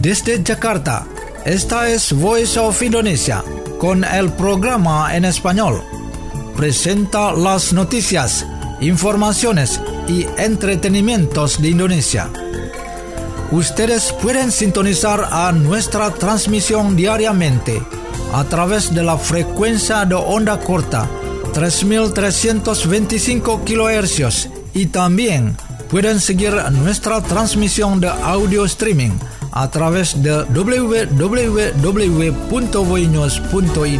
Desde Jakarta, esta es Voice of Indonesia, con el programa en español. Presenta las noticias, informaciones y entretenimientos de Indonesia. Ustedes pueden sintonizar a nuestra transmisión diariamente a través de la frecuencia de onda corta 3325 kHz y también pueden seguir nuestra transmisión de audio streaming a través de www.voinews.id.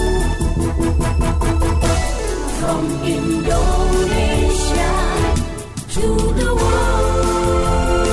From Indonesia to the world.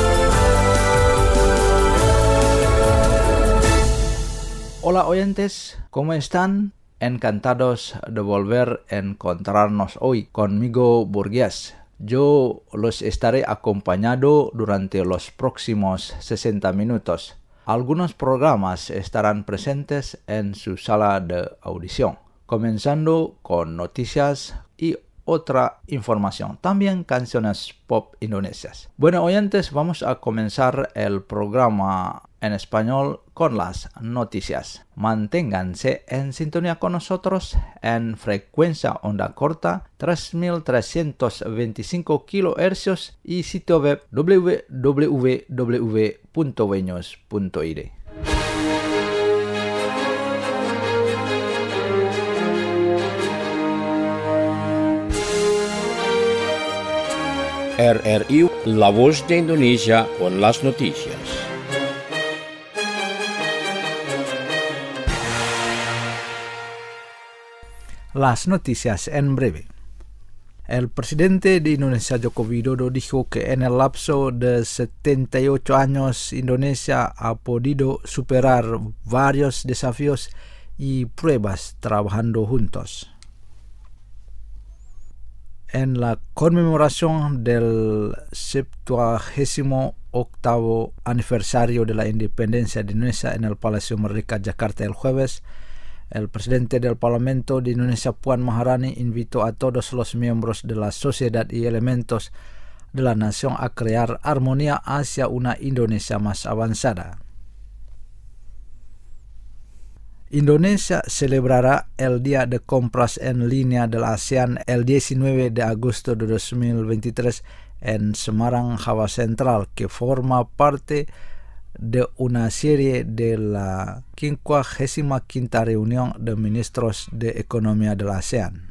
Hola oyentes, ¿cómo están? Encantados de volver a encontrarnos hoy conmigo, Burgués. Yo los estaré acompañando durante los próximos 60 minutos. Algunos programas estarán presentes en su sala de audición, comenzando con noticias y otra información, también canciones pop indonesias. Bueno, oyentes, vamos a comenzar el programa en español con las noticias. Manténganse en sintonía con nosotros en frecuencia onda corta 3325 kHz y sitio web www.voinews.id. RRI, La Voz de Indonesia con las noticias. Las noticias en breve. El presidente de Indonesia, Joko Widodo, dijo que en el lapso de 78 años Indonesia ha podido superar varios desafíos y pruebas trabajando juntos. En la conmemoración del 78º aniversario de la independencia de Indonesia en el Palacio Merdeka, Jakarta, el jueves, el presidente del Parlamento de Indonesia, Puan Maharani, invitó a todos los miembros de la sociedad y elementos de la nación a crear armonía hacia una Indonesia más avanzada. Indonesia celebrará el Día de Compras en Línea del ASEAN el 19 de agosto de 2023 en Semarang, Java Central, que forma parte de una serie de la 55ª reunión de ministros de Economía del ASEAN.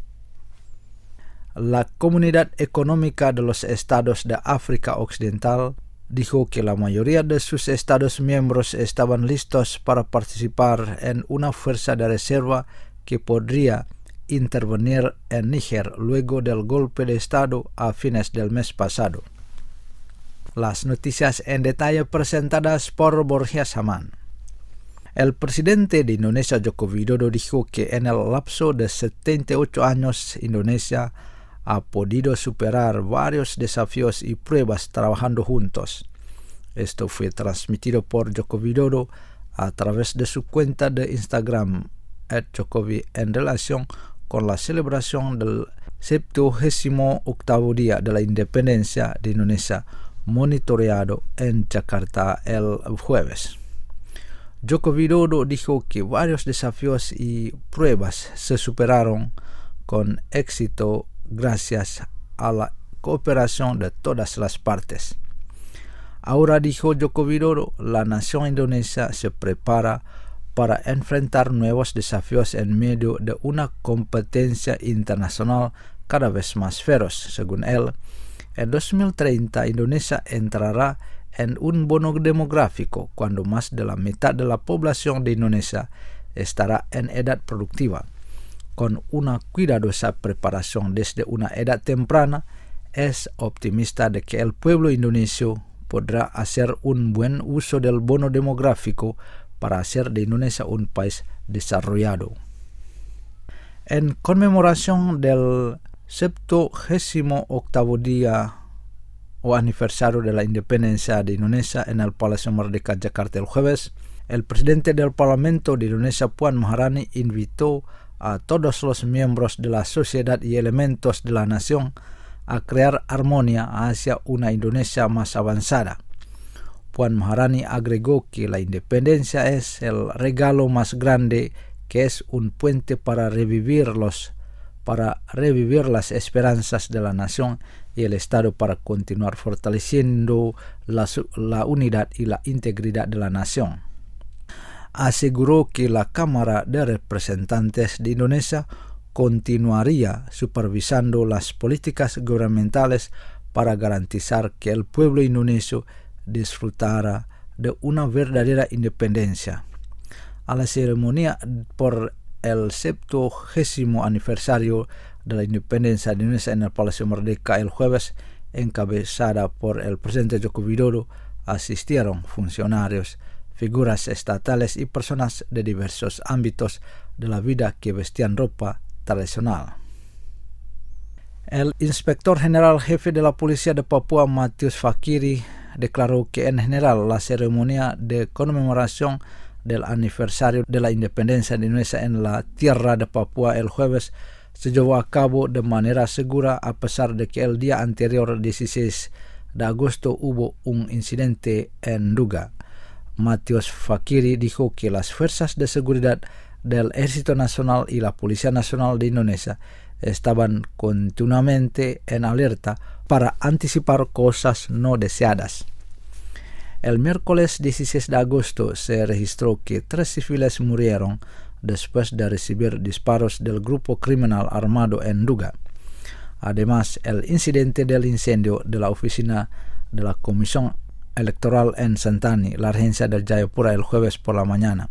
La Comunidad Económica de los Estados de África Occidental dijo que la mayoría de sus estados miembros estaban listos para participar en una fuerza de reserva que podría intervenir en Níger luego del golpe de Estado a fines del mes pasado. Las noticias en detalle presentadas por Borja Saman. El presidente de Indonesia, Joko Widodo, dijo que en el lapso de 78 años Indonesia ha podido superar varios desafíos y pruebas trabajando juntos. Esto fue transmitido por Joko Widodo a través de su cuenta de Instagram @Jokowi en relación con la celebración del 78º día de la independencia de Indonesia, monitoreado en Jakarta el jueves. Joko Widodo dijo que varios desafíos y pruebas se superaron con éxito gracias a la cooperación de todas las partes. Ahora, dijo Joko Widodo, la nación indonesia se prepara para enfrentar nuevos desafíos en medio de una competencia internacional cada vez más feroz. Según él, en 2030 Indonesia entrará en un bono demográfico cuando más de la mitad de la población de Indonesia estará en edad productiva. Con una cuidadosa preparación desde una edad temprana, es optimista de que el pueblo indonesio podrá hacer un buen uso del bono demográfico para hacer de Indonesia un país desarrollado. En conmemoración del 78º día o aniversario de la independencia de Indonesia en el Palacio Merdeka, Jakarta, el jueves, el presidente del Parlamento de Indonesia, Puan Maharani, invitó a todos los miembros de la sociedad y elementos de la nación a crear armonía hacia una Indonesia más avanzada. Puan Maharani agregó que la independencia es el regalo más grande, que es un puente para revivir las esperanzas de la nación y el Estado para continuar fortaleciendo la unidad y la integridad de la nación. Aseguró que la Cámara de Representantes de Indonesia continuaría supervisando las políticas gubernamentales para garantizar que el pueblo indonesio disfrutara de una verdadera independencia. A la ceremonia por el 70º aniversario de la independencia de Indonesia en el Palacio Merdeka el jueves, encabezada por el presidente Joko Widodo, asistieron funcionarios, figuras estatales y personas de diversos ámbitos de la vida que vestían ropa tradicional. El inspector general jefe de la policía de Papua, Matius Fakiri, declaró que en general la ceremonia de conmemoración del aniversario de la independencia de Indonesia en la tierra de Papua el jueves se llevó a cabo de manera segura, a pesar de que el día anterior, 16 de agosto, hubo un incidente en Nduga. Matius Fakiri dijo que las fuerzas de seguridad del Ejército Nacional y la Policía Nacional de Indonesia estaban continuamente en alerta para anticipar cosas no deseadas. El miércoles 16 de agosto se registró que 3 civiles murieron después de recibir disparos del grupo criminal armado en Nduga. Además, el incidente del incendio de la oficina de la Comisión Electoral en Sentani, la regencia de Jayapura, el jueves por la mañana,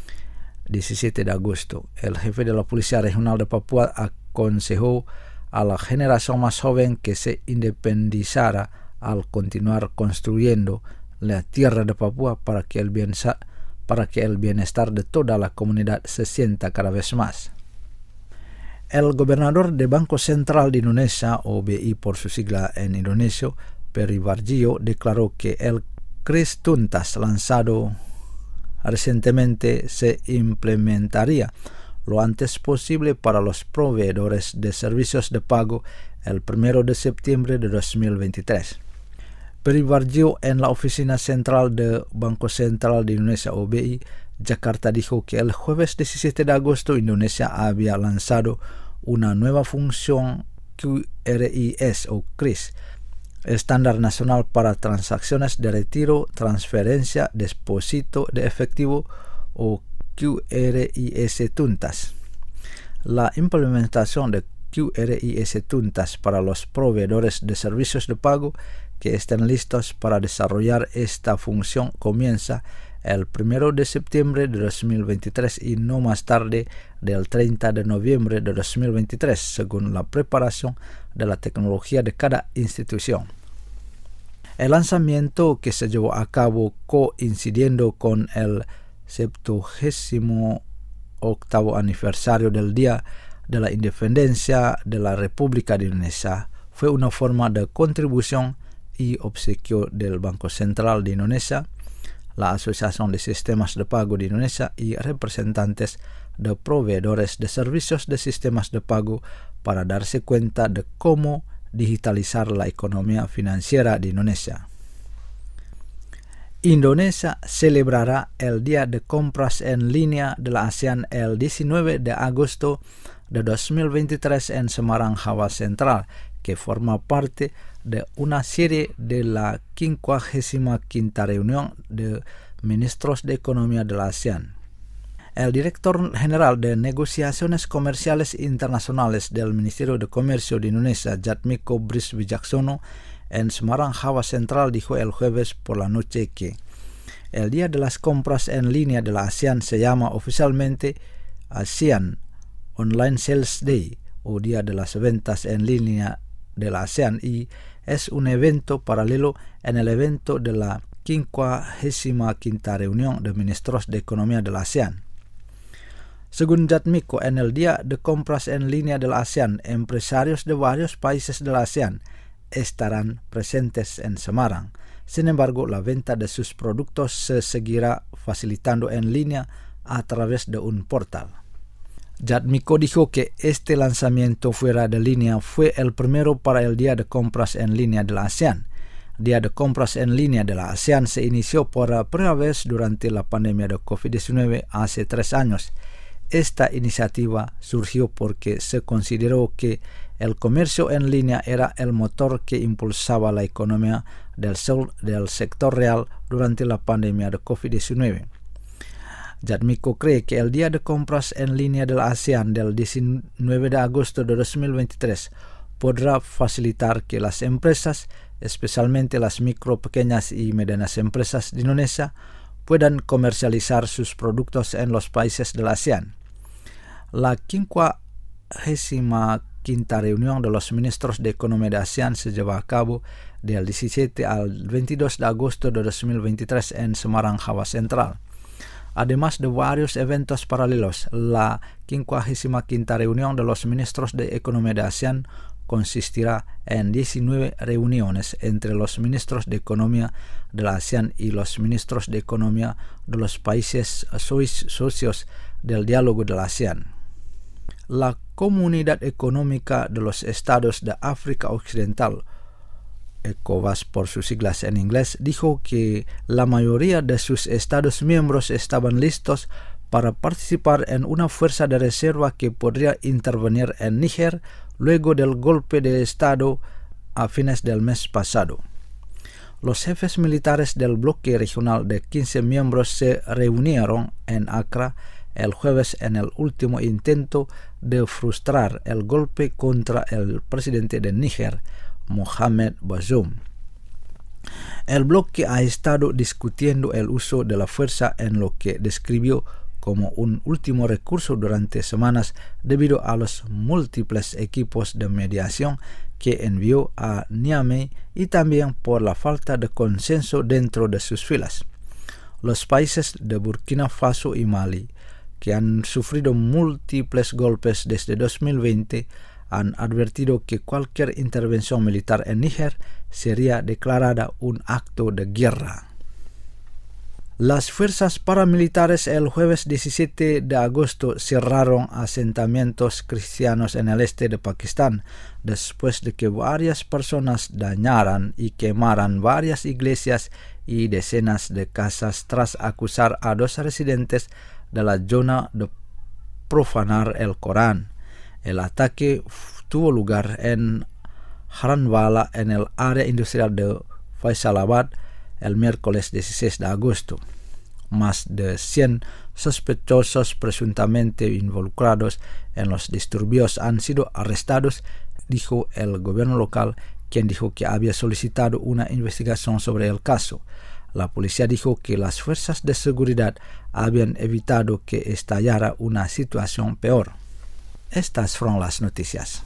17 de agosto. El jefe de la Policía Regional de Papua aconsejó a la generación más joven que se independizara al continuar construyendo la tierra de Papua para que el bienestar de toda la comunidad se sienta cada vez más. El gobernador del Banco Central de Indonesia, o BI por su sigla en indonesio, Peri Warjio, declaró que el Kris Tuntas lanzado recientemente se implementaría lo antes posible para los proveedores de servicios de pago el 1 de septiembre de 2023. Peri Warjio, en la oficina central del Banco Central de Indonesia, o BI, Jakarta, dijo que el jueves 17 de agosto Indonesia había lanzado una nueva función QRIS o KRIS, estándar nacional para transacciones de retiro, transferencia, depósito de efectivo o QRIS Tuntas. La implementación de QRIS Tuntas para los proveedores de servicios de pago que estén listos para desarrollar esta función comienza el 1 de septiembre de 2023 y no más tarde del 30 de noviembre de 2023, según la preparación de la tecnología de cada institución. El lanzamiento, que se llevó a cabo coincidiendo con el 78º aniversario del Día de la Independencia de la República de Indonesia, fue una forma de contribución y obsequio del Banco Central de Indonesia, la Asociación de Sistemas de Pago de Indonesia y representantes de proveedores de servicios de sistemas de pago para darse cuenta de cómo digitalizar la economía financiera de Indonesia. Indonesia celebrará el Día de Compras en Línea de la ASEAN el 19 de agosto de 2023 en Semarang, Java Central, que forma parte de una serie de la 55ª reunión de ministros de Economía de la ASEAN. El director general de Negociaciones Comerciales Internacionales del Ministerio de Comercio de Indonesia, Jatmiko Bris Wijaksono, en Semarang, Java Central, dijo el jueves por la noche que el Día de las Compras en Línea de la ASEAN se llama oficialmente ASEAN Online Sales Day, o Día de las Ventas en Línea de la ASEAN, y es un evento paralelo en el evento de la 55ª reunión de ministros de Economía de la ASEAN. Según Jatmiko, en el Día de Compras en Línea de la ASEAN, empresarios de varios países de la ASEAN estarán presentes en Semarang. Sin embargo, la venta de sus productos se seguirá facilitando en línea a través de un portal. Jatmiko dijo que este lanzamiento fuera de línea fue el primero para el Día de Compras en Línea de la ASEAN. Día de compras en línea de la ASEAN se inició por primera vez durante la pandemia de COVID-19 hace 3 años. Esta iniciativa surgió porque se consideró que el comercio en línea era el motor que impulsaba la economía del sector real durante la pandemia de COVID-19. Jatmiko cree que el Día de Compras en línea de la ASEAN del 19 de agosto de 2023 podrá facilitar que las empresas, especialmente las micro, pequeñas y medianas empresas de Indonesia, puedan comercializar sus productos en los países de la ASEAN. La 55ª reunión de los ministros de Economía de ASEAN se lleva a cabo del 17 al 22 de agosto de 2023 en Semarang, Java Central. Además de varios eventos paralelos, la 55ª reunión de los ministros de Economía de ASEAN consistirá en 19 reuniones entre los ministros de Economía de la ASEAN y los ministros de Economía de los países socios del diálogo de la ASEAN. La Comunidad Económica de los Estados de África Occidental, ECOWAS por sus siglas en inglés, dijo que la mayoría de sus estados miembros estaban listos para participar en una fuerza de reserva que podría intervenir en Níger luego del golpe de Estado a fines del mes pasado. Los jefes militares del bloque regional de 15 miembros se reunieron en Accra el jueves en el último intento de frustrar el golpe contra el presidente de Níger, Mohamed Bazoum. El bloque ha estado discutiendo el uso de la fuerza en lo que describió como un último recurso durante semanas debido a los múltiples equipos de mediación que envió a Niamey y también por la falta de consenso dentro de sus filas. Los países de Burkina Faso y Mali, que han sufrido múltiples golpes desde 2020, han advertido que cualquier intervención militar en Níger sería declarada un acto de guerra. Las fuerzas paramilitares el jueves 17 de agosto cerraron asentamientos cristianos en el este de Pakistán después de que varias personas dañaran y quemaran varias iglesias y decenas de casas tras acusar a 2 residentes de la zona de profanar el Corán. El ataque tuvo lugar en Haranwala, en el área industrial de Faisalabad, el miércoles 16 de agosto. Más de 100 sospechosos presuntamente involucrados en los disturbios han sido arrestados, dijo el gobierno local, quien dijo que había solicitado una investigación sobre el caso. La policía dijo que las fuerzas de seguridad habían evitado que estallara una situación peor. Estas fueron las noticias.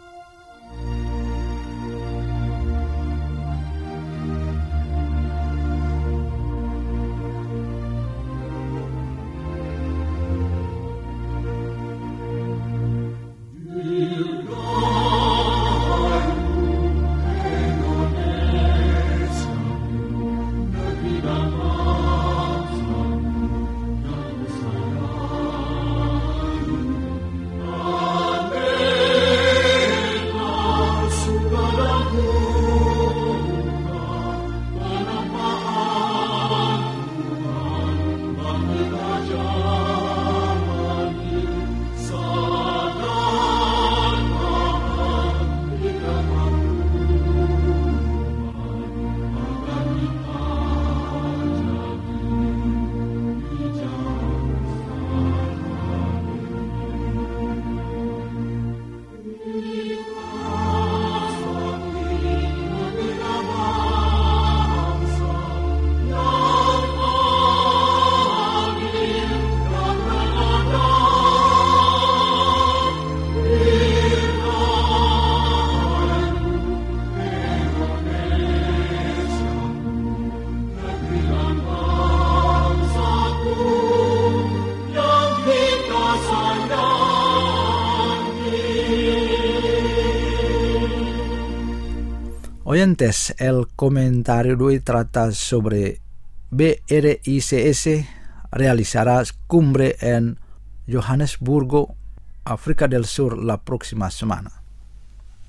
Oyentes, el comentario de hoy trata sobre BRICS realizará cumbre en Johannesburgo, África del Sur, la próxima semana.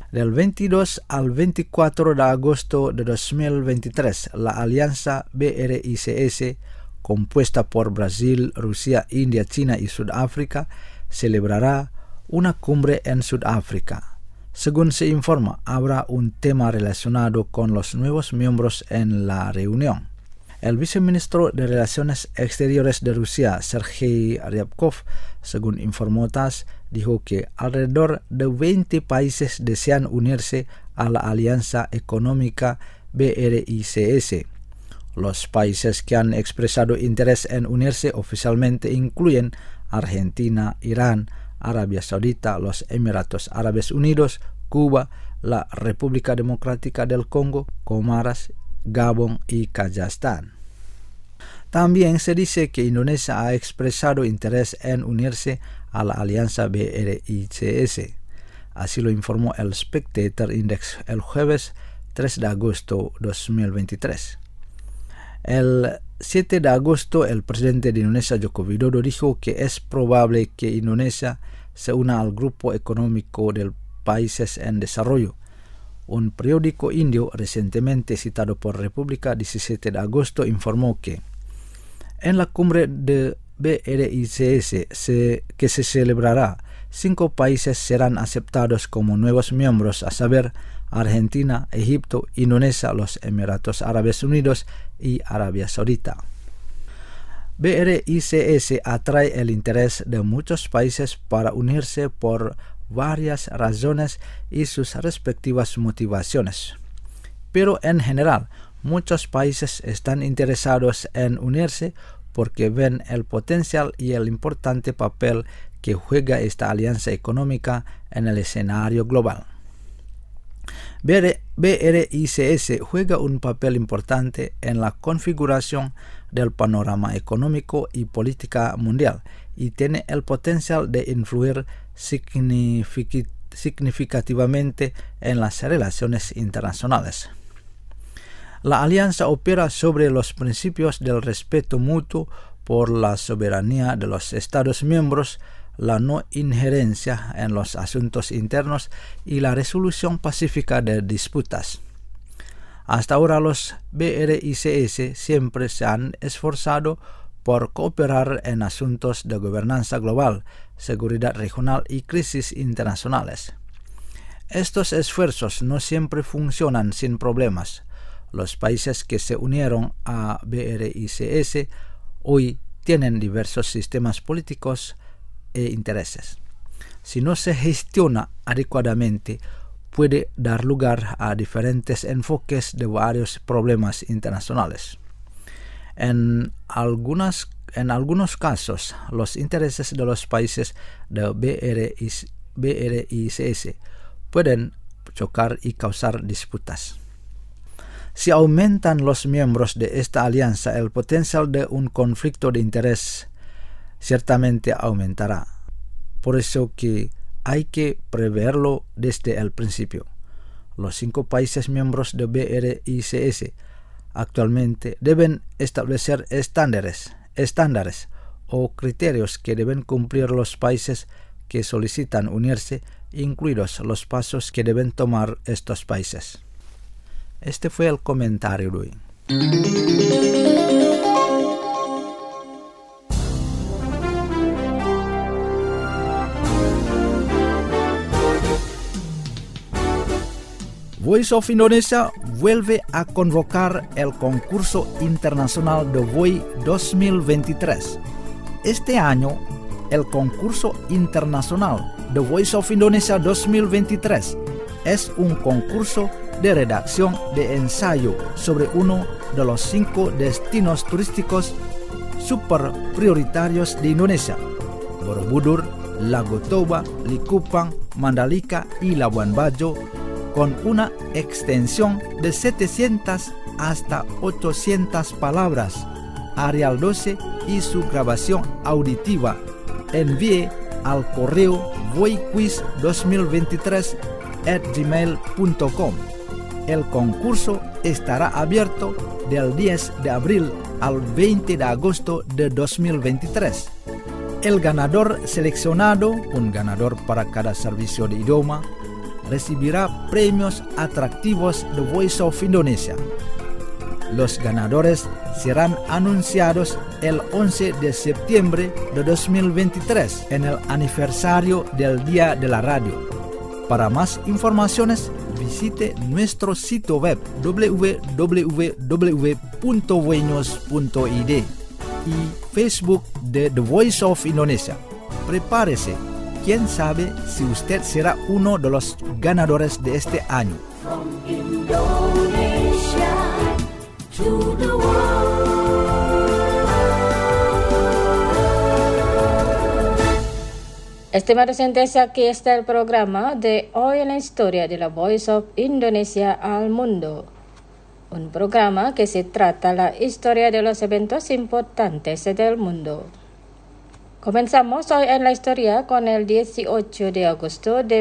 Del 22 al 24 de agosto de 2023, la alianza BRICS, compuesta por Brasil, Rusia, India, China y Sudáfrica, celebrará una cumbre en Sudáfrica. Según se informa, habrá un tema relacionado con los nuevos miembros en la reunión. El viceministro de Relaciones Exteriores de Rusia, Sergei Ryabkov, según informó TASS, dijo que alrededor de 20 países desean unirse a la alianza económica BRICS. Los países que han expresado interés en unirse oficialmente incluyen Argentina, Irán, Arabia Saudita, los Emiratos Árabes Unidos, Cuba, la República Democrática del Congo, Comoras, Gabón y Kazajstán. También se dice que Indonesia ha expresado interés en unirse a la alianza BRICS. Así lo informó el Spectator Index el jueves 3 de agosto de 2023. El 7 de agosto, el presidente de Indonesia, Joko Widodo, dijo que es probable que Indonesia se una al grupo económico de países en desarrollo. Un periódico indio recientemente citado por República 17 de agosto informó que en la cumbre de BRICS que se celebrará, 5 países serán aceptados como nuevos miembros, a saber, Argentina, Egipto, Indonesia, los Emiratos Árabes Unidos y Arabia Saudita. BRICS atrae el interés de muchos países para unirse por varias razones y sus respectivas motivaciones. Pero en general, muchos países están interesados en unirse porque ven el potencial y el importante papel que juega esta alianza económica en el escenario global. BRICS juega un papel importante en la configuración del panorama económico y política mundial y tiene el potencial de influir significativamente en las relaciones internacionales. La alianza opera sobre los principios del respeto mutuo por la soberanía de los Estados miembros, la no injerencia en los asuntos internos y la resolución pacífica de disputas. Hasta ahora los BRICS siempre se han esforzado por cooperar en asuntos de gobernanza global, seguridad regional y crisis internacionales. Estos esfuerzos no siempre funcionan sin problemas. Los países que se unieron a BRICS hoy tienen diversos sistemas políticos e intereses. Si no se gestiona adecuadamente, puede dar lugar a diferentes enfoques de varios problemas internacionales. En algunos casos, los intereses de los países de BRICS pueden chocar y causar disputas. Si aumentan los miembros de esta alianza, el potencial de un conflicto de interés ciertamente aumentará. Por eso que hay que preverlo desde el principio. Los 5 países miembros de BRICS actualmente deben establecer estándares o criterios que deben cumplir los países que solicitan unirse, incluidos los pasos que deben tomar estos países. Este fue el comentario de hoy. Voice of Indonesia vuelve a convocar el concurso internacional de VOI 2023. Este año, el concurso internacional de Voice of Indonesia 2023 es un concurso de redacción de ensayo sobre uno de los 5 destinos turísticos super prioritarios de Indonesia: Borobudur, Lago Toba, Likupang, Mandalika y Labuan Bajo, con una extensión de 700 hasta 800 palabras, Arial 12 y su grabación auditiva. Envíe al correo voiquiz2023@gmail.com. El concurso estará abierto del 10 de abril al 20 de agosto de 2023. El ganador seleccionado, un ganador para cada servicio de idioma, recibirá premios atractivos de Voice of Indonesia. Los ganadores serán anunciados el 11 de septiembre de 2023 en el aniversario del Día de la Radio. Para más informaciones, visite nuestro sitio web www.voinews.id y Facebook de The Voice of Indonesia. Prepárese, quién sabe si usted será uno de los ganadores de este año. From Indonesia to the world. Estimados oyentes, aquí está el programa de Hoy en la Historia de la Voice of Indonesia al Mundo. Un programa que se trata la historia de los eventos importantes del mundo. Comenzamos hoy en la historia con el 18 de agosto de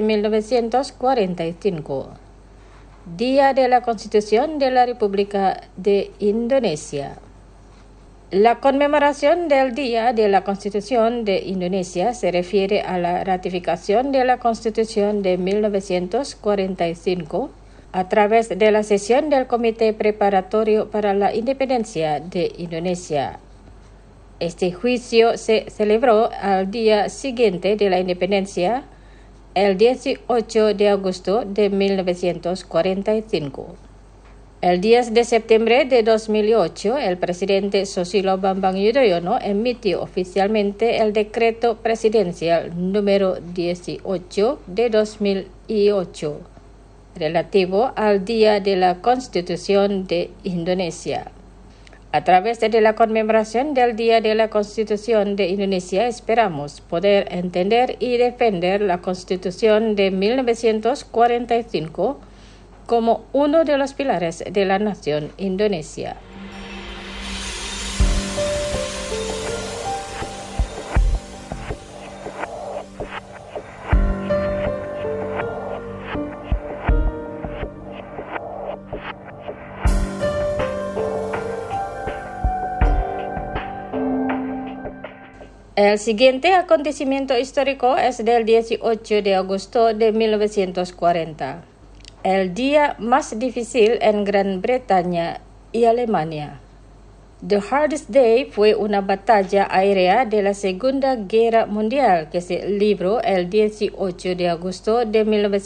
1945, Día de la Constitución de la República de Indonesia. La conmemoración del Día de la Constitución de Indonesia se refiere a la ratificación de la Constitución de 1945 a través de la sesión del Comité Preparatorio para la Independencia de Indonesia. Este juicio se celebró al día siguiente de la independencia, el 18 de agosto de 1945. El 10 de septiembre de 2008, el presidente Susilo Bambang Yudhoyono emitió oficialmente el decreto presidencial número 18 de 2008, relativo al Día de la Constitución de Indonesia. A través de la conmemoración del Día de la Constitución de Indonesia, esperamos poder entender y defender la Constitución de 1945 como uno de los pilares de la nación indonesia. El siguiente acontecimiento histórico es del 18 de agosto de 1940. El día más difícil en Gran Bretaña y Alemania. The Hardest Day fue una batalla aérea de la Segunda Guerra Mundial que se libró el 18 de agosto de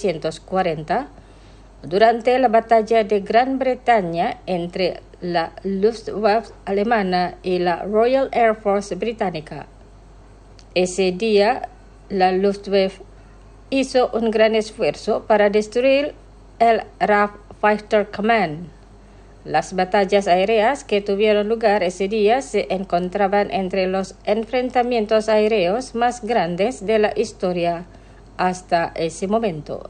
1940 durante la batalla de Gran Bretaña entre la Luftwaffe alemana y la Royal Air Force británica. Ese día, la Luftwaffe hizo un gran esfuerzo para destruir el RAF Fighter Command. Las batallas aéreas que tuvieron lugar ese día se encontraban entre los enfrentamientos aéreos más grandes de la historia hasta ese momento.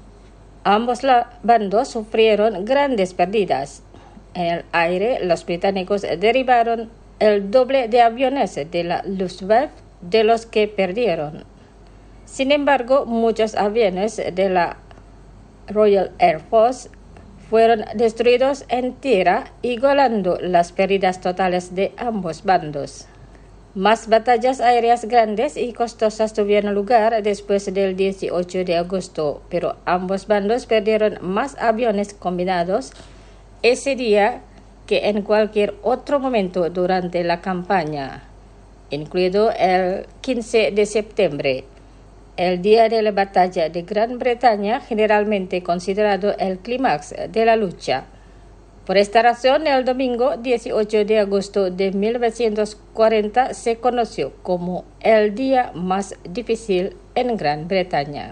Ambos bandos sufrieron grandes pérdidas. En el aire, los británicos derribaron el doble de aviones de la Luftwaffe de los que perdieron. Sin embargo, muchos aviones de la Royal Air Force fueron destruidos en tierra, igualando las pérdidas totales de ambos bandos. Más batallas aéreas grandes y costosas tuvieron lugar después del 18 de agosto, pero ambos bandos perdieron más aviones combinados ese día que en cualquier otro momento durante la campaña, incluido el 15 de septiembre. El día de la batalla de Gran Bretaña, generalmente considerado el clímax de la lucha. Por esta razón, el domingo 18 de agosto de 1940 se conoció como el día más difícil en Gran Bretaña.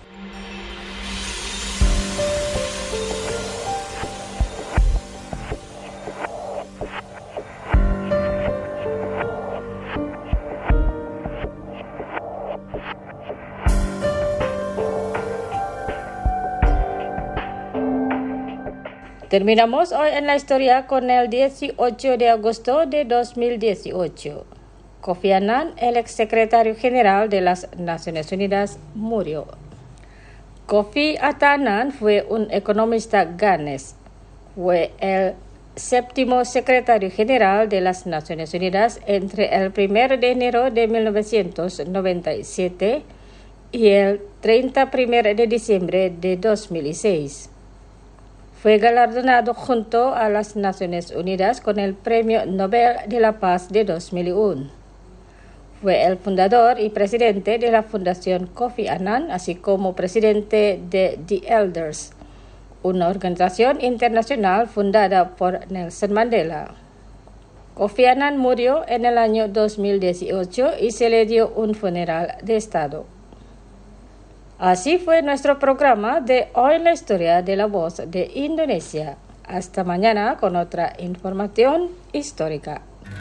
Terminamos hoy en la historia con el 18 de agosto de 2018. Kofi Annan, el exsecretario general de las Naciones Unidas, murió. Kofi Annan fue un economista ganés. Fue el séptimo secretario general de las Naciones Unidas entre el 1 de enero de 1997 y el 31 de diciembre de 2006. Fue galardonado junto a las Naciones Unidas con el Premio Nobel de la Paz de 2001. Fue el fundador y presidente de la Fundación Kofi Annan, así como presidente de The Elders, una organización internacional fundada por Nelson Mandela. Kofi Annan murió en el año 2018 y se le dio un funeral de Estado. Así fue nuestro programa de Hoy en la Historia de la Voz de Indonesia. Hasta mañana con otra información histórica.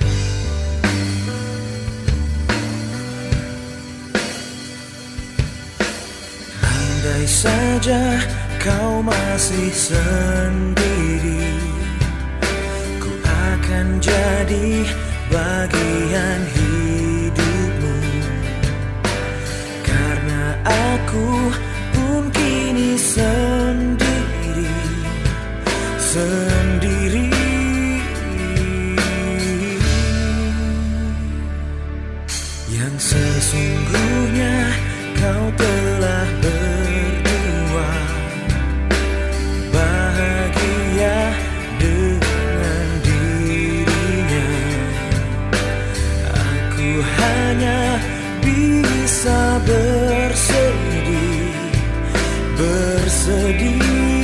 Andai saja kau masih sendiri, ku akan jadi bagian hidupmu. Karena aku pun kini sendiri. Yang sesungguhnya kau telah berdua, bahagia dengan dirinya. Aku hanya bisa bersedih.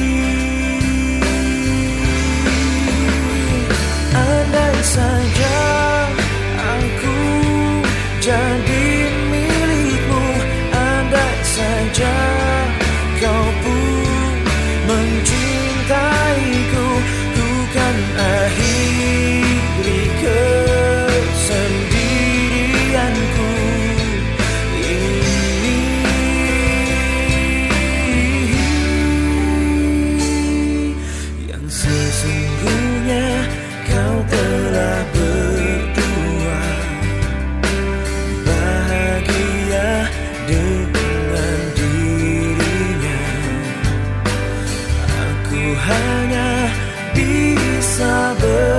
Andai saja aku jadi milikmu, andai saja kau pun mencintaiku, ku kan akhiri kesendirianku ini. Yang sesungguhnya kau telah berdua, bahagia dengan dirinya. Aku hanya bisa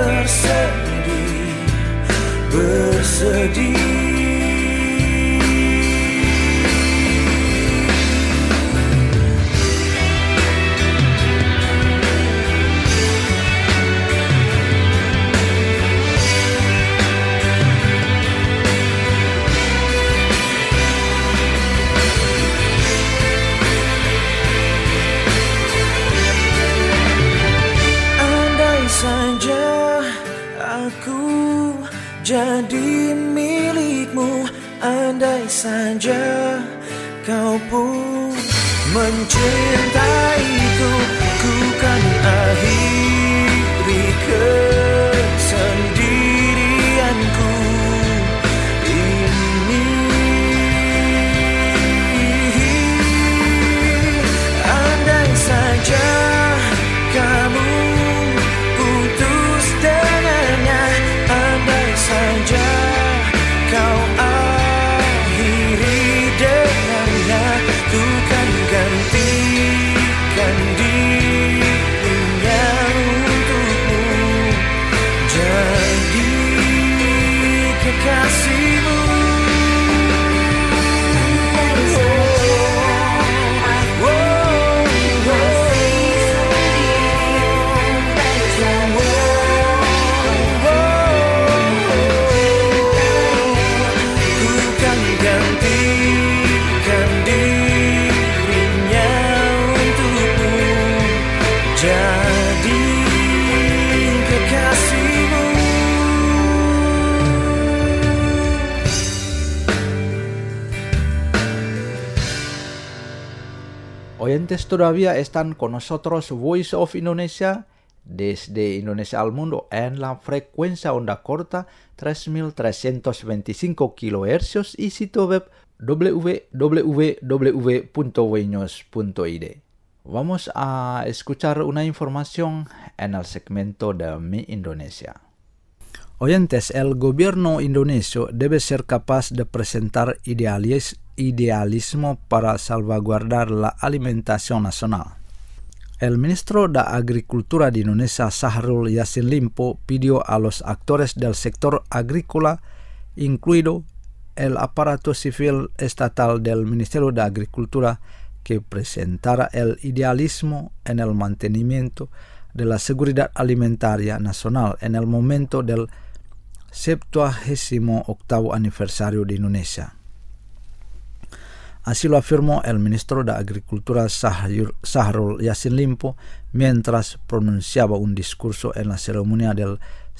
bersedih. Jadi milikmu, andai saja kau pun mencintaiku, ku kan akhiri kesendirianku ini. Andai saja kamu putus dengannya, andai saja kau akhiri dengannya, ku kan gantikan dirinya untukmu, jadi kekasihmu. Oyentes todavía están con nosotros Voice of Indonesia desde Indonesia al mundo en la frecuencia onda corta 3325 kHz y sitio web www.voinews.id. Vamos a escuchar una información en el segmento de Mi Indonesia. Oyentes, el gobierno indonesio debe ser capaz de presentar idealismo para salvaguardar la alimentación nacional. El ministro de Agricultura de Indonesia, Syahrul Yassin Limpo, pidió a los actores del sector agrícola, incluido el aparato civil estatal del Ministerio de Agricultura que presentara el idealismo en el mantenimiento de la seguridad alimentaria nacional en el momento del 78º aniversario de Indonesia. Así lo afirmó el ministro de Agricultura Syahrul Yassin Limpo mientras pronunciaba un discurso en la ceremonia del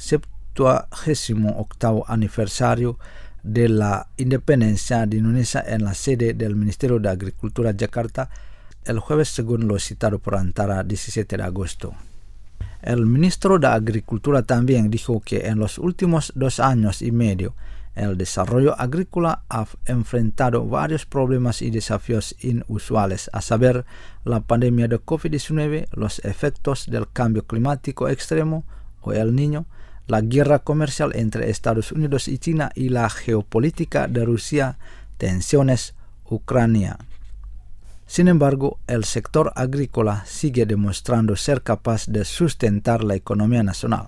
78º aniversario de la independencia de Indonesia en la sede del Ministerio de Agricultura Jakarta el jueves, según lo citado por Antara 17 de agosto. El ministro de Agricultura también dijo que en los últimos 2 años y medio el desarrollo agrícola ha enfrentado varios problemas y desafíos inusuales, a saber, la pandemia de COVID-19, los efectos del cambio climático extremo o El Niño, la guerra comercial entre Estados Unidos y China y la geopolítica de Rusia, tensiones, Ucrania. Sin embargo, el sector agrícola sigue demostrando ser capaz de sustentar la economía nacional.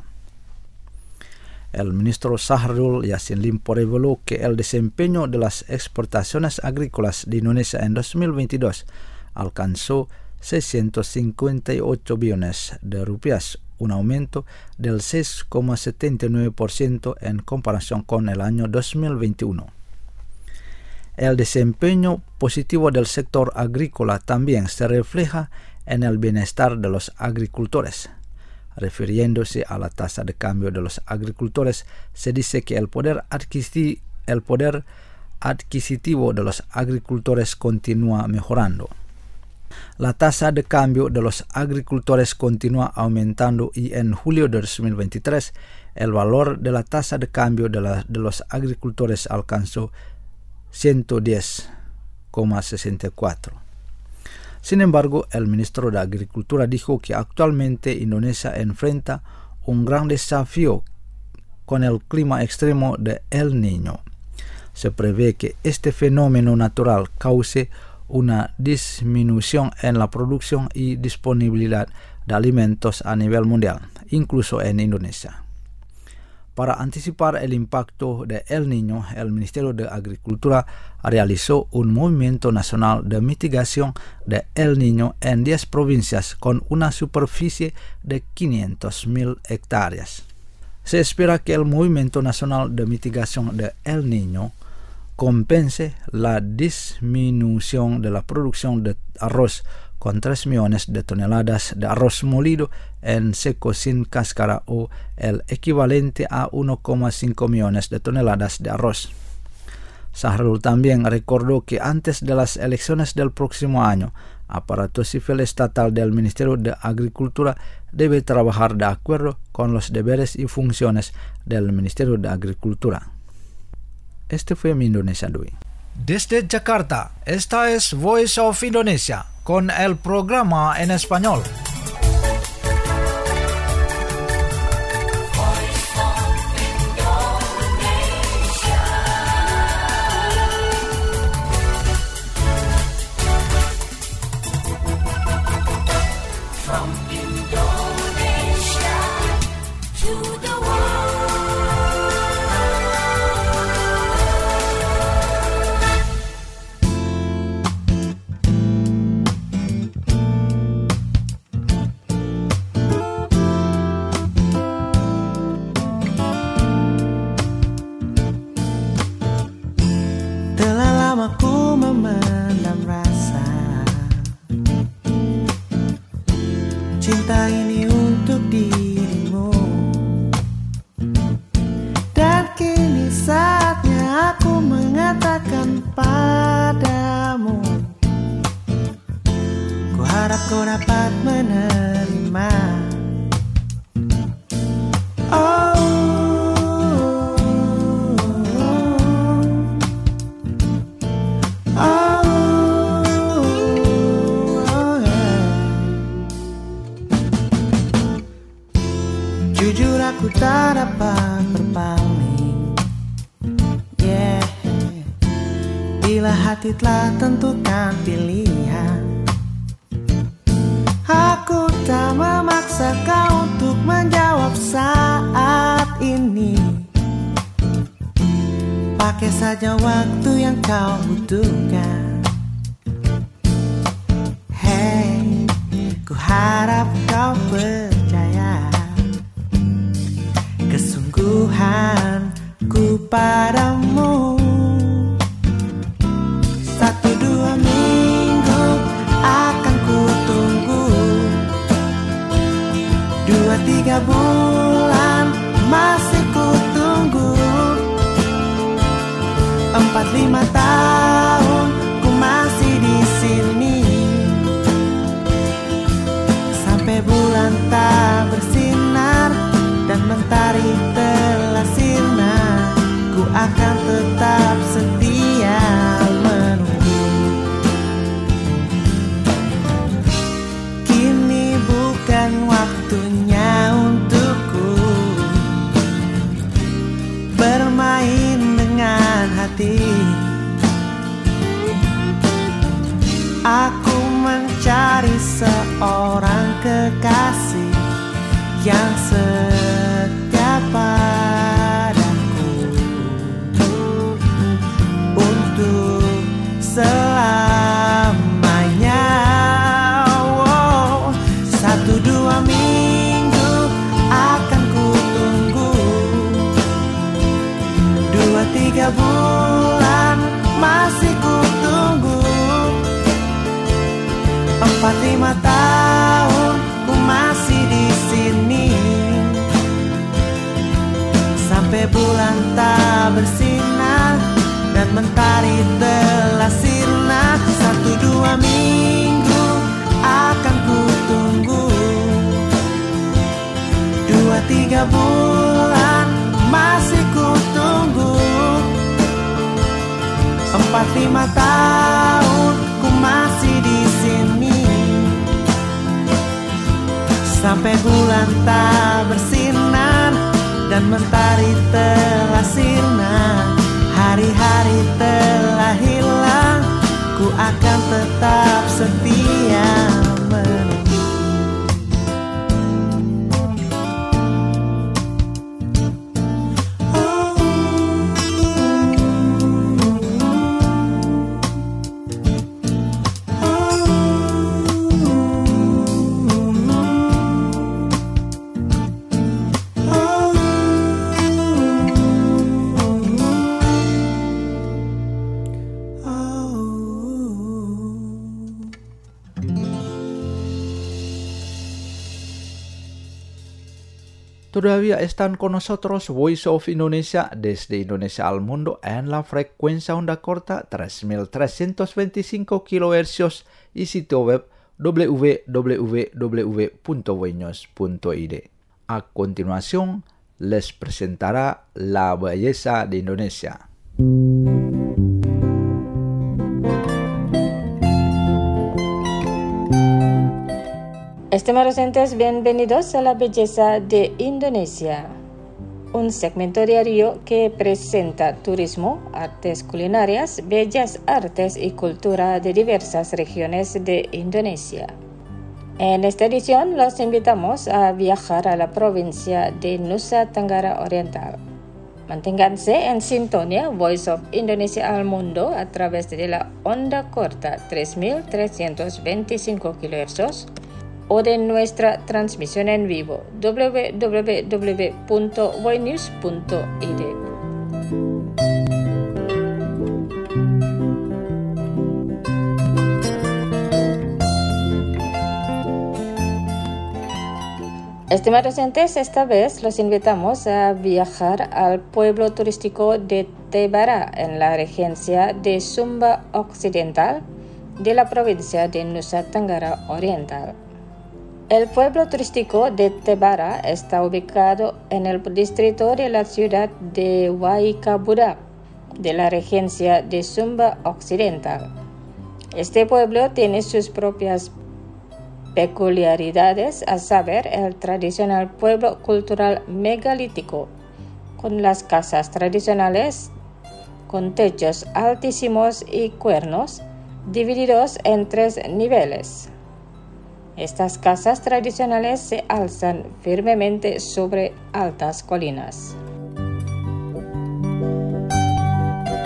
El ministro Syahrul Yassin Limpo reveló que el desempeño de las exportaciones agrícolas de Indonesia en 2022 alcanzó 658 billones de rupias, un aumento del 6,79% en comparación con el año 2021. El desempeño positivo del sector agrícola también se refleja en el bienestar de los agricultores. Refiriéndose a la tasa de cambio de los agricultores, se dice que el poder adquisitivo de los agricultores continúa mejorando. La tasa de cambio de los agricultores continúa aumentando y en julio de 2023 el valor de la tasa de cambio de los agricultores alcanzó 110,64. Sin embargo, el ministro de Agricultura dijo que actualmente Indonesia enfrenta un gran desafío con el clima extremo de El Niño. Se prevé que este fenómeno natural cause una disminución en la producción y disponibilidad de alimentos a nivel mundial, incluso en Indonesia. Para anticipar el impacto de El Niño, el Ministerio de Agricultura realizó un movimiento nacional de mitigación de El Niño en 10 provincias con una superficie de 500.000 hectáreas. Se espera que el movimiento nacional de mitigación de El Niño compense la disminución de la producción de arroz con 3 millones de toneladas de arroz molido en seco sin cáscara o el equivalente a 1,5 millones de toneladas de arroz. Syahrul también recordó que antes de las elecciones del próximo año, aparato civil estatal del Ministerio de Agricultura debe trabajar de acuerdo con los deberes y funciones del Ministerio de Agricultura. Este fue mi Indonesia de hoy. Desde Jakarta, esta es Voice of Indonesia con el programa en español. Cinta ini untuk dirimu, dan kini saatnya aku mengatakan padamu, ku harap kau dapat menerima. Jujur aku tak dapat berpaling, bila hati telah tentukan pilihan. Aku tak memaksa kau untuk menjawab saat ini. Pakai pakai saja waktu yang kau butuhkan. Hey, ku harap kau percaya kesungguhanku padamu. 1-2 minggu akan ku tunggu, 2-3 bulan masih ku tunggu, 4-5 tahun ku masih di sini. Sampai bulan tak bersinar dan mentari telah sirna, ku akan tetap setia menunggu. Kini bukan waktunya untukku bermain dengan hati. Aku mencari seorang kekasih yang setia padaku untuk selamanya. 1-2 minggu akan ku tunggu, 2-3 bulan masih ku tunggu, 4-5 tahun ku masih di sini. Sampai bulan tak bersinar dan mentari telah sirna. 1-2 minggu akan ku tunggu, 2-3 bulan masih ku tunggu, 4-5 tahun ku masih di sini. Sampai bulan tak bersinar dan mentari telah sirna, hari-hari telah hilang, ku akan tetap setia menunggu. Todavía están con nosotros Voice of Indonesia desde Indonesia al mundo en la frecuencia onda corta 3325 kHz y sitio web www.voinews.id. A continuación, les presentará La Belleza de Indonesia. Estimados oyentes, bienvenidos a La Belleza de Indonesia, un segmento diario que presenta turismo, artes culinarias, bellas artes y cultura de diversas regiones de Indonesia. En esta edición los invitamos a viajar a la provincia de Nusa Tenggara Oriental. Manténganse en sintonía Voice of Indonesia al mundo a través de la onda corta 3325 kHz o de nuestra transmisión en vivo www.voinews.id. Estimados oyentes, esta vez los invitamos a viajar al pueblo turístico de Tebara en la regencia de Sumba Occidental de la provincia de Nusa Tenggara Oriental. El pueblo turístico de Tebara está ubicado en el distrito de la ciudad de Waikabudak de la regencia de Sumba Occidental. Este pueblo tiene sus propias peculiaridades, a saber, el tradicional pueblo cultural megalítico, con las casas tradicionales con techos altísimos y cuernos, divididos en 3 niveles. Estas casas tradicionales se alzan firmemente sobre altas colinas.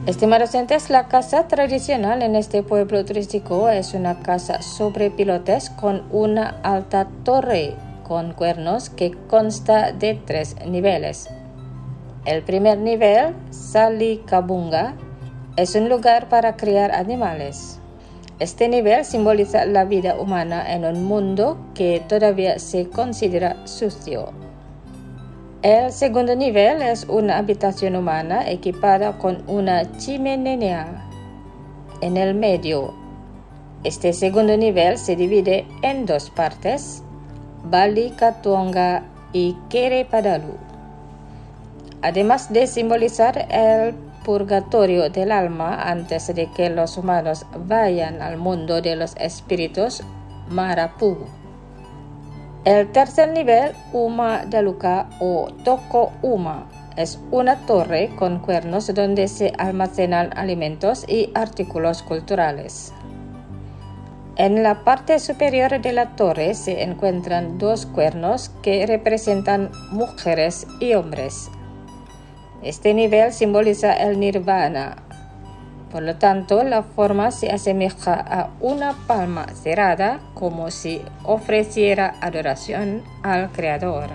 Estimados oyentes, la casa tradicional en este pueblo turístico es una casa sobre pilotes con una alta torre con cuernos que consta de 3 niveles. El primer nivel, Salikabunga, es un lugar para criar animales. Este nivel simboliza la vida humana en un mundo que todavía se considera sucio. El segundo nivel es una habitación humana equipada con una chimenea en el medio. Este segundo nivel se divide en 2 partes, Bali Katuanga y Kere Padalu. Además de simbolizar el purgatorio del alma antes de que los humanos vayan al mundo de los espíritus, Marapu. El tercer nivel, Uma Daluka o Toko Uma, es una torre con cuernos donde se almacenan alimentos y artículos culturales. En la parte superior de la torre se encuentran 2 cuernos que representan mujeres y hombres. Este nivel simboliza el nirvana. Por lo tanto, la forma se asemeja a una palma cerrada, como si ofreciera adoración al Creador.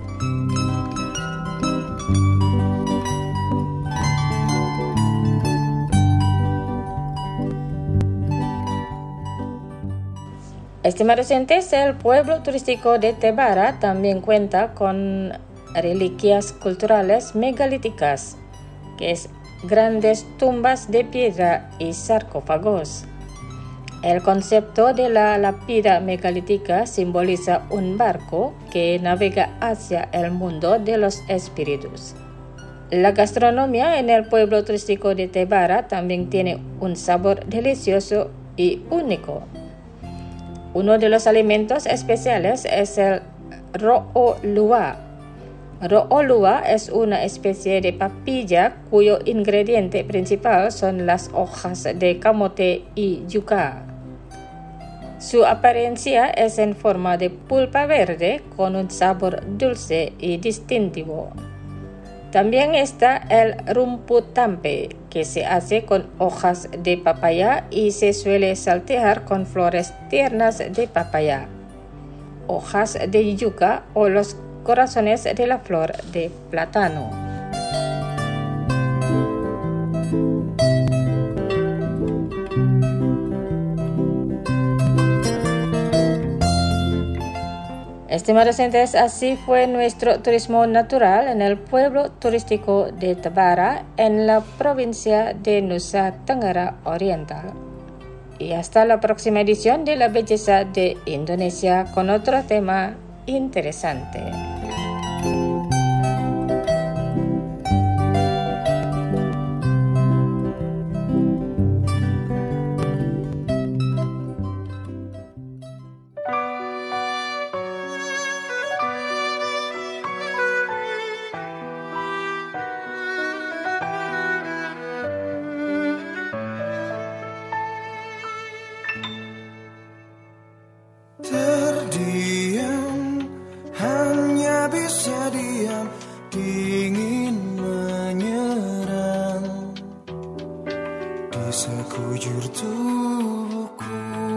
Estimados oyentes, el pueblo turístico de Tebara también cuenta con reliquias culturales megalíticas, que es grandes tumbas de piedra y sarcófagos. El concepto de la lápida megalítica simboliza un barco que navega hacia el mundo de los espíritus. La gastronomía en el pueblo turístico de Tebara también tiene un sabor delicioso y único. Uno de los alimentos especiales es el ro'olua. Ro'olua es una especie de papilla cuyo ingrediente principal son las hojas de camote y yuca. Su apariencia es en forma de pulpa verde con un sabor dulce y distintivo. También está el rumput tampe, que se hace con hojas de papaya y se suele saltear con flores tiernas de papaya, hojas de yuca o los corazones de la flor de plátano. Estimados oyentes, así fue nuestro turismo natural en el pueblo turístico de Tebara, en la provincia de Nusa Tenggara Oriental. Y hasta la próxima edición de La Belleza de Indonesia con otro tema interesante. Terdiam, hanya bisa diam, ingin menyerang di sekujur tubuhku.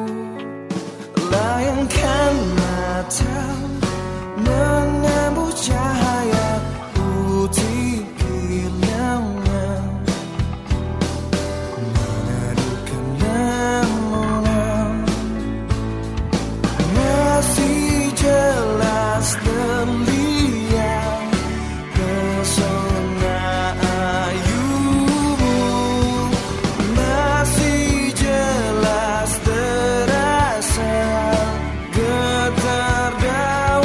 Layangkan mata, menembus cahaya putih hilangnya, meneduhkan lamunan. Masih jelas terlihat pesona ayumu, masih jelas terasa getar daun.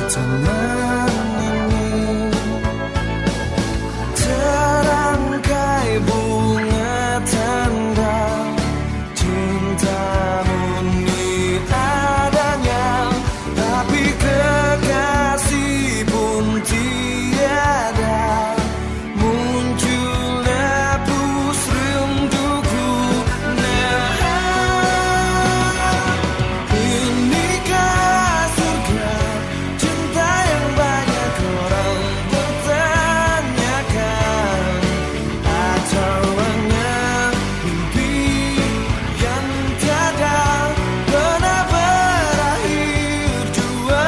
teman ini terangkai bunga tanda cinta murni adanya, tapi kekasih pun tiada. Muncul hapus rinduku. Inikah surga cinta yang banyak orang bertanyakan, atau hanya mimpi yang tiada pernah berakhir jua?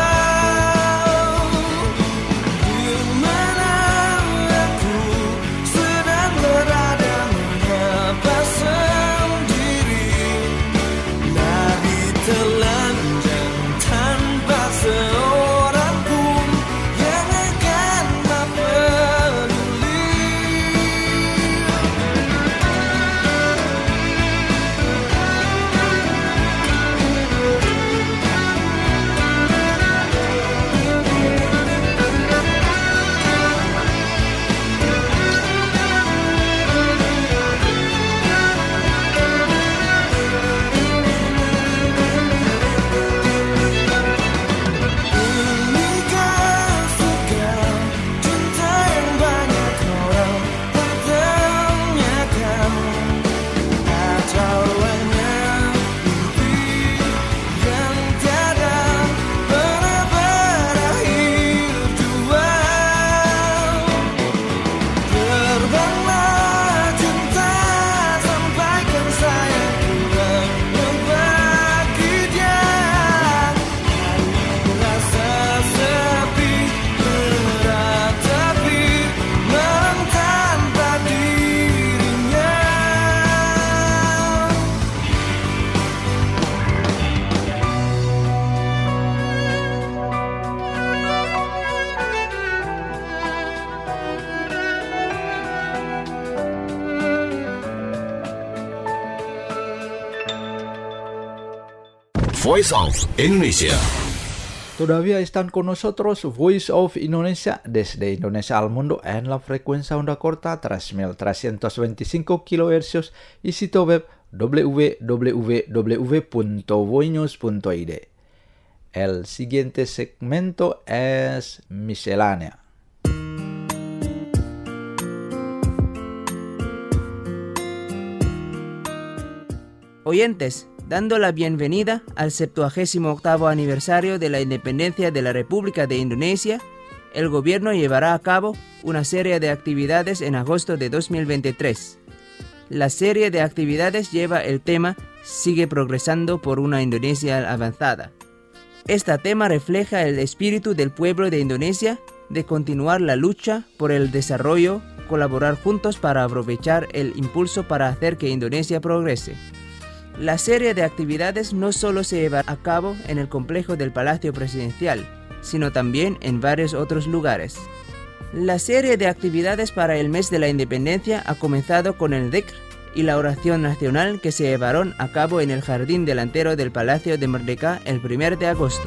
Di mana aku sedang berada mengapa sendiri, lari telanjang tanpa seorang pun yang akan peduli. Inikah surga cinta yang banyak orang bertanyakan, atau hanya mimpi yang tiada pernah berakhir jua? Terbanglah cinta, sampaikan sayangku bagi dia. Rasa sepi berat tapi malam tanpa dirinya. Voice of Indonesia. Todavía están con nosotros Voice of Indonesia desde Indonesia al mundo en la frecuencia onda corta 3.325 kHz y sitio web www.voinews.id. El siguiente segmento es miscelánea. Oyentes, dando la bienvenida al 78º aniversario de la independencia de la República de Indonesia, el gobierno llevará a cabo una serie de actividades en agosto de 2023. La serie de actividades lleva el tema Sigue progresando por una Indonesia avanzada. Este tema refleja el espíritu del pueblo de Indonesia de continuar la lucha por el desarrollo, colaborar juntos para aprovechar el impulso para hacer que Indonesia progrese. La serie de actividades no solo se lleva a cabo en el complejo del Palacio Presidencial, sino también en varios otros lugares. La serie de actividades para el mes de la independencia ha comenzado con el dhikr y la oración nacional que se llevaron a cabo en el jardín delantero del Palacio de Merdeka el 1 de agosto.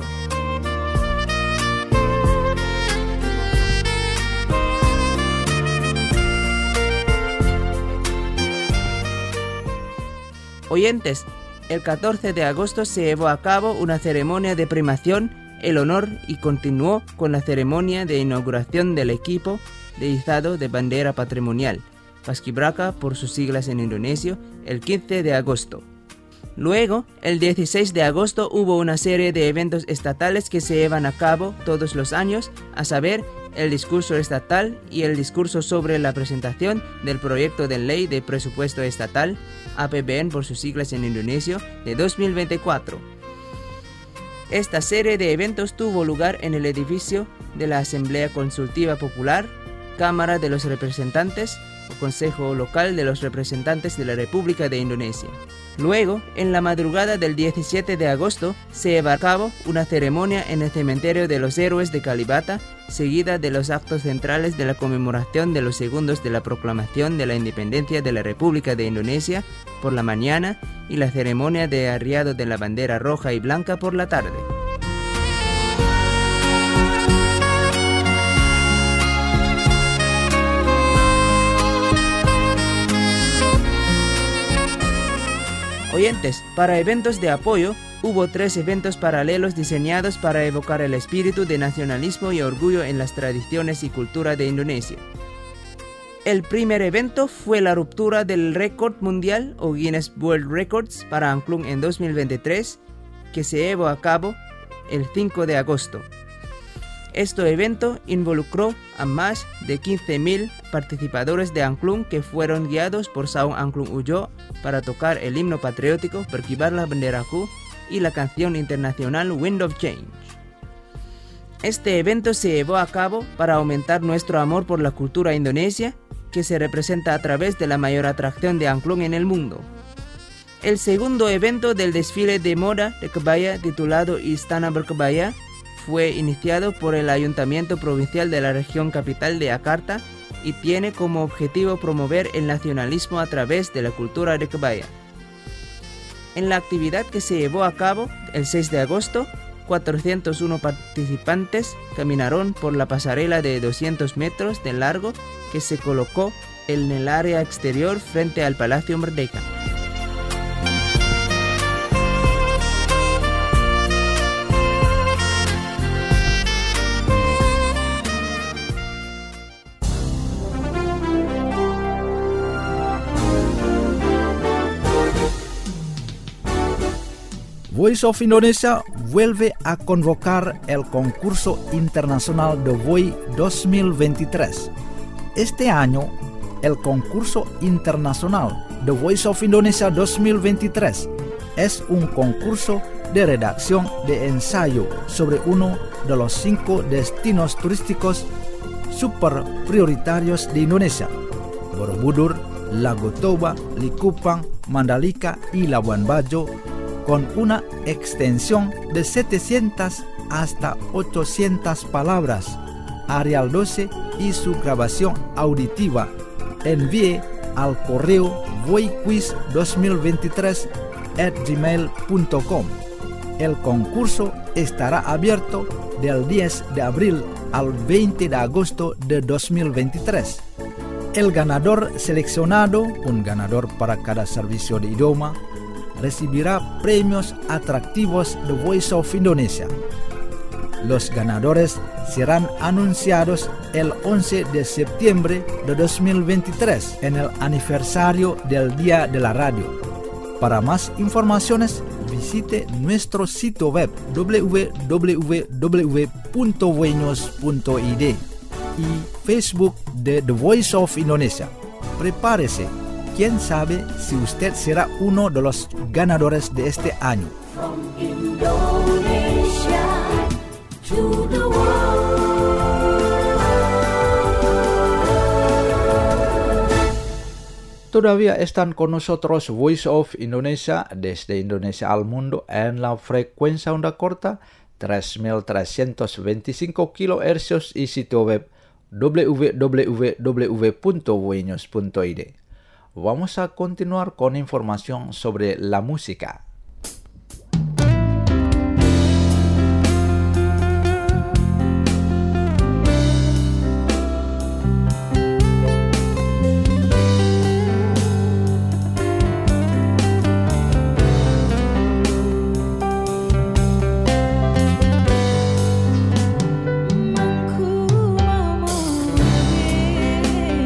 Oyentes, el 14 de agosto se llevó a cabo una ceremonia de premiación, el honor y continuó con la ceremonia de inauguración del equipo de izado de bandera patrimonial, Paskibraka por sus siglas en indonesio, el 15 de agosto. Luego, el 16 de agosto hubo una serie de eventos estatales que se llevan a cabo todos los años, a saber, el discurso estatal y el discurso sobre la presentación del proyecto de ley de presupuesto estatal, APBN por sus siglas en indonesio, de 2024. Esta serie de eventos tuvo lugar en el edificio de la Asamblea Consultiva Popular, Cámara de los Representantes o Consejo Local de los Representantes de la República de Indonesia. Luego, en la madrugada del 17 de agosto, se lleva a cabo una ceremonia en el Cementerio de los Héroes de Kalibata, seguida de los actos centrales de la conmemoración de los segundos de la proclamación de la independencia de la República de Indonesia por la mañana y la ceremonia de arriado de la bandera roja y blanca por la tarde. Oyentes, para eventos de apoyo, hubo 3 eventos paralelos diseñados para evocar el espíritu de nacionalismo y orgullo en las tradiciones y cultura de Indonesia. El primer evento fue la ruptura del récord mundial o Guinness World Records para angklung en 2023, que se llevó a cabo el 5 de agosto. Este evento involucró a más de 15.000 participadores de angklung que fueron guiados por Saung Angklung Udjo para tocar el himno patriótico Berkibarlah Benderaku y la canción internacional Wind of Change. Este evento se llevó a cabo para aumentar nuestro amor por la cultura indonesia, que se representa a través de la mayor atracción de angklung en el mundo. El segundo evento del desfile de moda de kebaya titulado Istana Berkebaya fue iniciado por el Ayuntamiento Provincial de la Región Capital de Jakarta y tiene como objetivo promover el nacionalismo a través de la cultura de kebaya. En la actividad que se llevó a cabo el 6 de agosto, 401 participantes caminaron por la pasarela de 200 metros de largo que se colocó en el área exterior frente al Palacio Merdeka. Voice of Indonesia vuelve a convocar el concurso internacional de VOI 2023. Este año, el concurso internacional de Voice of Indonesia 2023 es un concurso de redacción de ensayo sobre uno de los 5 destinos turísticos super prioritarios de Indonesia: Borobudur, Lago Toba, Likupang, Mandalika y Labuan Bajo, con una extensión de 700 hasta 800 palabras, Arial 12 y su grabación auditiva. Envíe al correo voiquiz2023@gmail.com. El concurso estará abierto del 10 de abril al 20 de agosto de 2023. El ganador seleccionado, un ganador para cada servicio de idioma, recibirá premios atractivos de Voice of Indonesia. Los ganadores serán anunciados el 11 de septiembre de 2023 en el aniversario del Día de la Radio. Para más informaciones, visite nuestro sitio web www.voinews.id y Facebook de The Voice of Indonesia. Prepárese. ¿Quién sabe si usted será uno de los ganadores de este año? From Indonesia to the world. Todavía están con nosotros Voice of Indonesia desde Indonesia al mundo en la frecuencia onda corta 3325 kHz y sitio web www.voinews.id. Vamos a continuar con información sobre la música.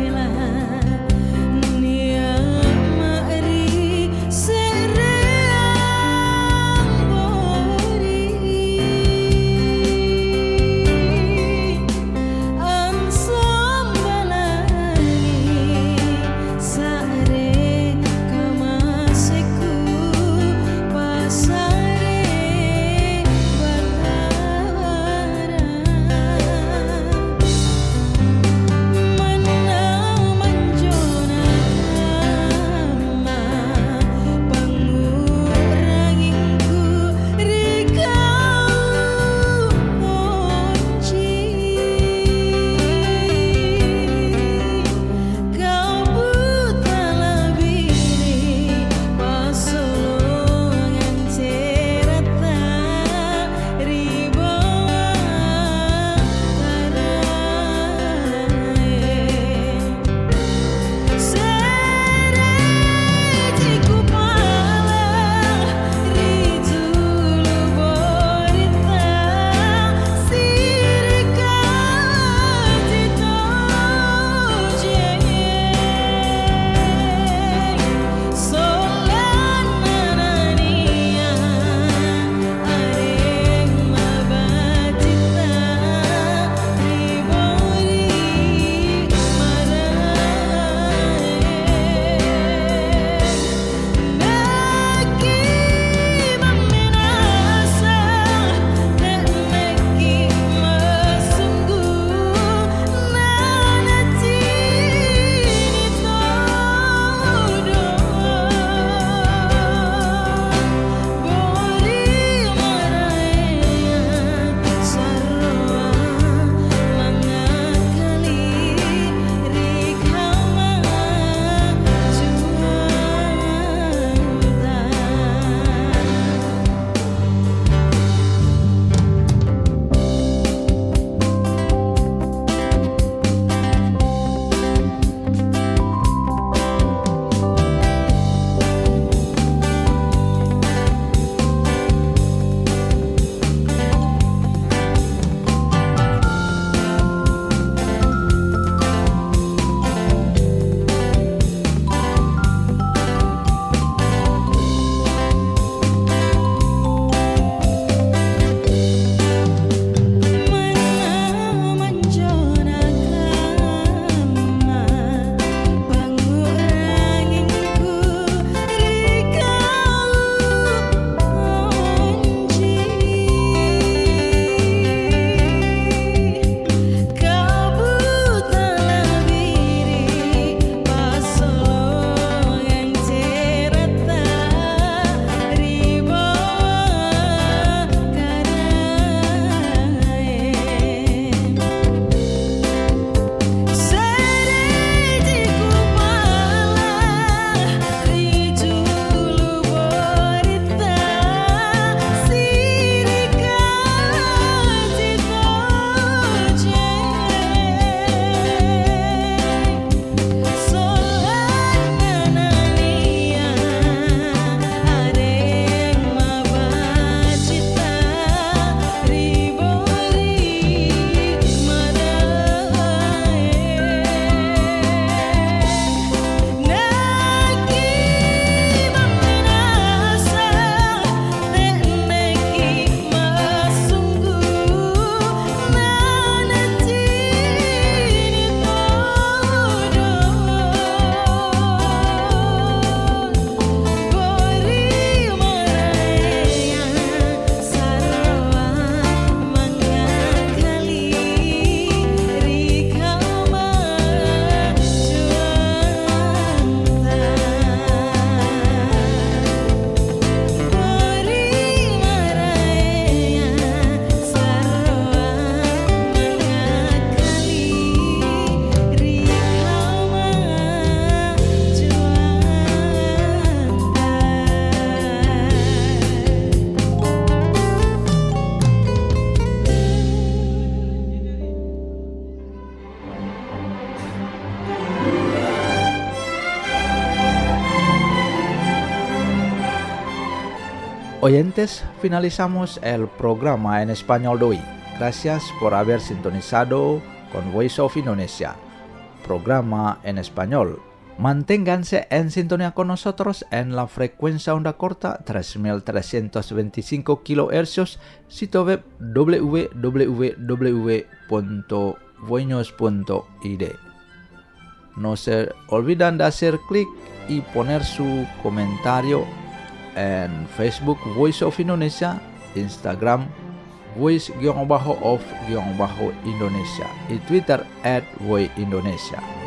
Nia ma'ri serea oyentes, finalizamos el programa en español de hoy. Gracias por haber sintonizado con Voice of Indonesia, programa en español. Manténganse en sintonía con nosotros en la frecuencia onda corta 3325 kHz, sitio web www.voinos.id. No se olvidan de hacer clic y poner su comentario en Facebook Voice of Indonesia, Instagram Voice_of_Indonesia y Twitter @voiceindonesia.